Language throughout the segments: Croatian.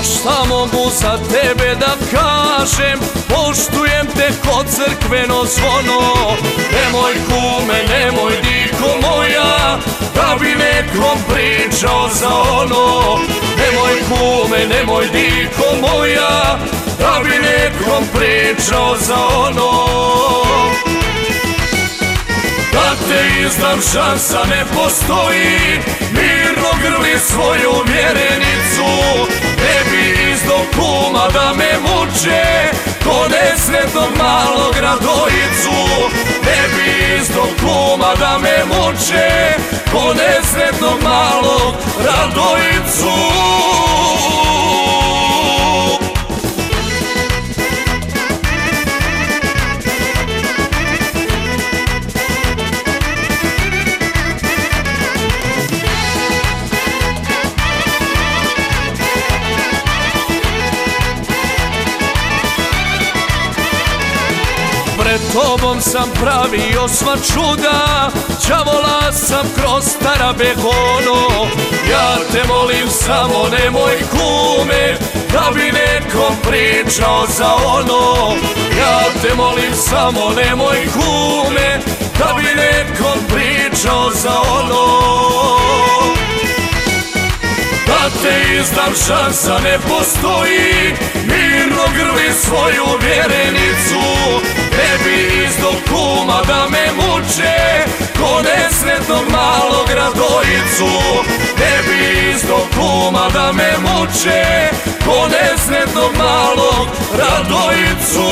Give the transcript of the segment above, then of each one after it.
šta mogu za tebe da kažem, poštujem te ko crkveno zvono. Nemoj kume, nemoj diko moja, da bi nekom pričao za ono. Nemoj kume, nemoj diko moja, da bi nekom pričao za ono. Da te izdam šansa ne postoji, mirno grli svoju vjerenicu. Ne bi izdao kuma da me muče, ko nesretnog malog Radojicu. Ne bi izdao kuma da me muče, ko nesretnog malog Radojicu. Pred tobom sam pravio sva čuda, đavola sam kroz tarabe gono. Ja te molim samo nemoj kume, da bi nekom pričao za ono. Ja te molim samo nemoj kume, da bi nekom pričao za ono. Da te izdam šansa ne postoji, mirno grli svoju vjerenicu. Ne bi izdao kuma da me muče, ko nesretnog malog Radojicu. Ne bi izdao kuma da me muče, ko nesretnog malog Radojicu.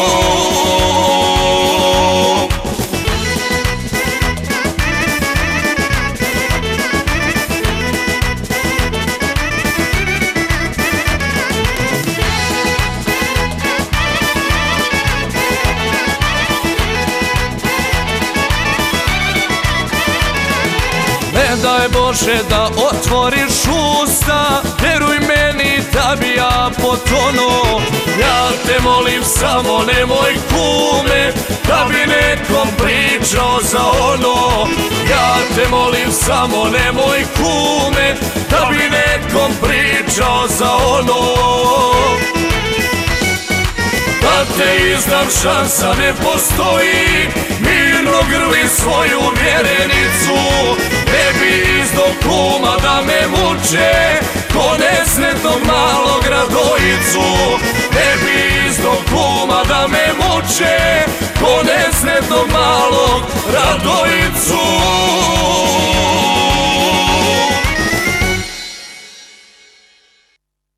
Ne daj Bože da otvoriš usta, veruj meni da bi ja potonuo. Ja te molim samo nemoj kume, da bi nekom pričao za ono. Ja te molim samo nemoj kume, da bi nekom pričao za ono. Da te izdam šansa ne postoji, mirno grli svoju vjerenicu. Ne bi izdao kuma da me muče, ko nesretnog malog Radojicu. Ne bi izdao kuma da me muče, ko nesretnog malog Radojicu.